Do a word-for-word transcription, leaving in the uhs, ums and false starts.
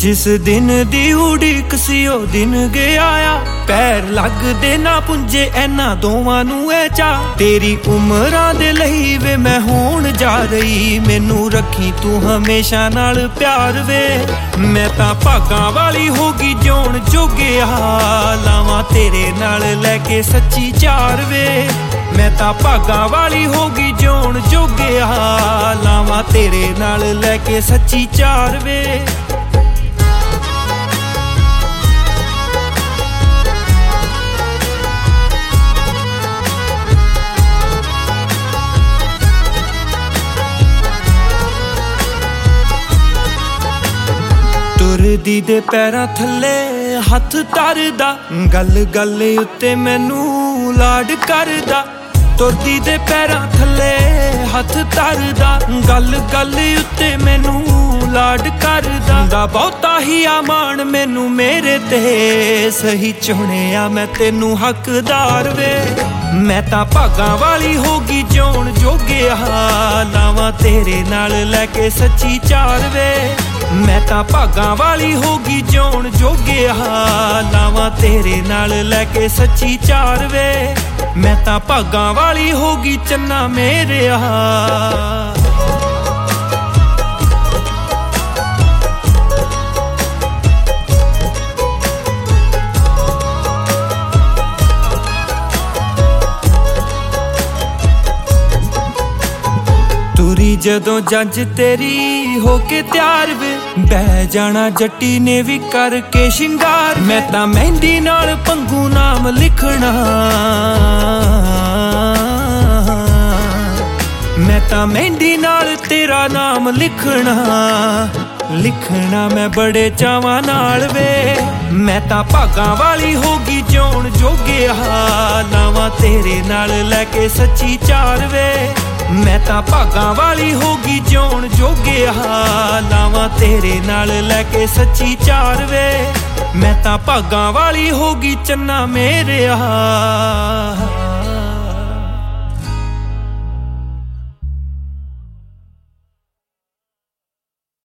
जिस दिन दी उड़ीक सी ओ दिन गया आ पैर लगदे ना पुंजे ऐना दोवां नूं ऐ चा तेरी उमरां दे लई वे मैं होण जा रही मैनू रखी तू हमेशा नाल प्यार वे मैं तां भागां वाली होगी जोण जोगिया लावां तेरे नाल लैके सच्ची चार वे मैं तां भागां वाली होगी जोण जोगिया लावां तेरे नाल लैके सच्ची चार वे तुरदी दे पैरां थल्ले हथ धरदा गल गल उत्ते मैनू लाड करदा तुरदी दे पैरां थल्ले हथ धरदा गल गल उत्ते मैनू लाड करदा दा बहुता ही आमान मैनू मेरे ते सही चुनिया मैं तेनू हकदार वे मैं तां भागां वाली होगी जोण जोगिया लावां तेरे नाल लैके सच्ची चार वे मैं तां भागां वाली होगी जोण जोगिया लावां तेरे नाल लैके सच्ची चार वे मैं तां भागां वाली होगी चन्ना मेरेया तुरी जदों जंज तेरी होके त्यार वे बह जाना जट्टी ने भी करके शिंगार मैं तां मेहंदी नाल पंगू नाम लिखना मैं तां मेहंदी नाल तेरा नाम लिखना लिखना मैं बड़े चावां नाल वे मैं तां भागां वाली होगी जोण जोगिया लावां तेरे नाल लैके सच्ची चार वे मैं तां भागां वाली होगी जोण जोगिया लावां तेरे नाल लैके सच्ची चार वे मैं तां भागां वाली होगी चन्ना मेरेया।